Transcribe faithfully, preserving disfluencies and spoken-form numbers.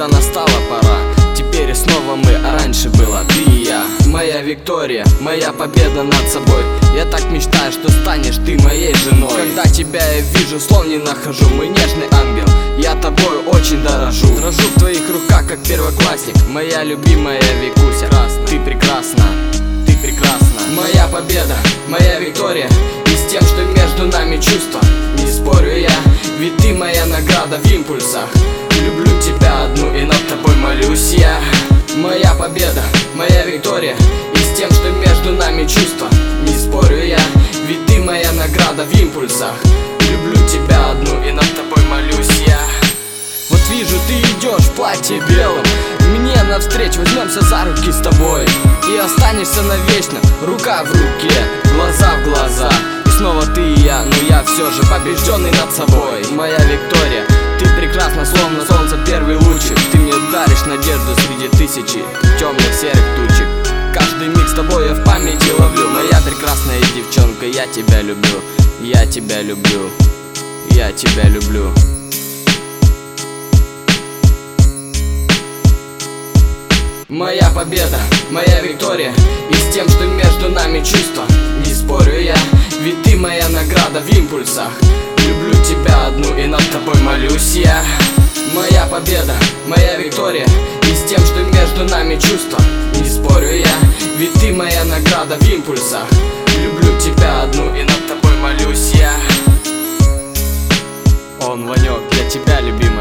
будто настала пора. Теперь и снова мы, а раньше было ты и я. Моя Виктория, моя победа над собой. Я так мечтаю, что станешь ты моей женой. Когда тебя я вижу, слов не нахожу. Мы нежный ангел, я тобой очень дорожу. Дрожу в твоих руках, как первоклассник. Моя любимая Викуся, ты прекрасна, ты прекрасна. Моя победа, моя Виктория. И с тем, что между нами чувства, не спорю я, ведь ты моя награда в импульсах. Люблю тебя одну и над тобой молюсь я. Моя победа, моя Виктория. И с тем, что между нами чувства, не спорю я, ведь ты моя награда в импульсах. Люблю тебя одну и над тобой молюсь я. Вот вижу, ты идешь в платье белом, мне навстречу, возьмемся за руки с тобой. И останешься навечно, рука в руке, глаза в глаза. И снова ты и я, но я все же побежденный над собой. Моя Виктория, ты прекрасна, словно солнце первый лучик. Ты мне даришь надежду среди тысячи темных серых тучек. Каждый миг с тобой я в памяти ловлю. Моя прекрасная девчонка, я тебя люблю, я тебя люблю, я тебя люблю. Моя победа, моя Виктория. И с тем, что между нами чувства, не спорю я, ведь ты моя награда в импульсах. Люблю тебя одну и над тобой молюсь я. Моя победа, моя Виктория. И с тем, что между нами чувства, не спорю я, ведь ты моя награда в импульсах. Люблю тебя одну и над тобой молюсь я. Он Ванек, для тебя любимый.